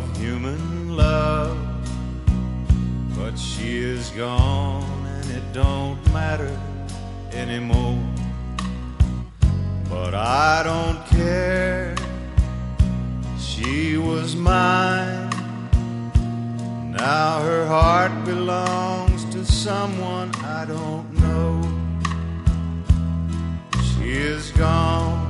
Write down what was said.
human love. But she is gone and it don't matter anymore. But I don't care, she was mine. Now her heart belongs to someone I don't know. She is gone